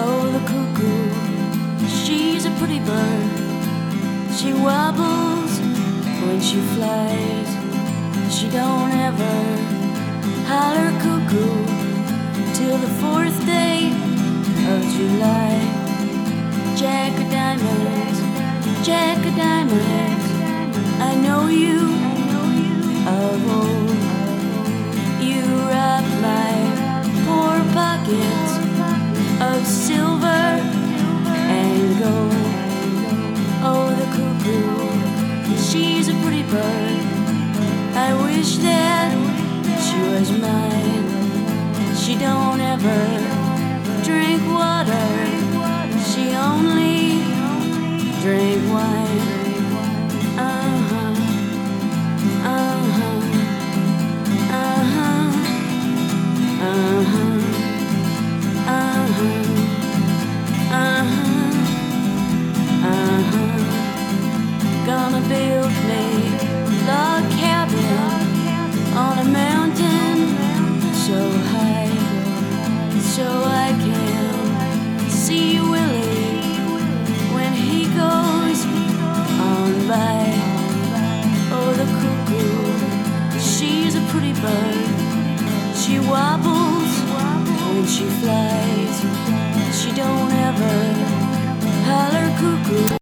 Oh, the cuckoo, she's a pretty bird. She wobbles when she flies. She don't ever holler cuckoo till the 4th day of July. Jack of diamonds, Jack of diamonds, I know you of old. You rob my poor pockets of silver and gold. Oh, the cuckoo, she's a pretty bird. I wish that she was mine. She don't ever drink water, she only drink wine. Gonna build me a log cabin on a mountain so high, so I can see Willie when he goes on by. Oh, the cuckoo, she's a pretty bird. She wobbles when she flies. She don't ever holler cuckoo.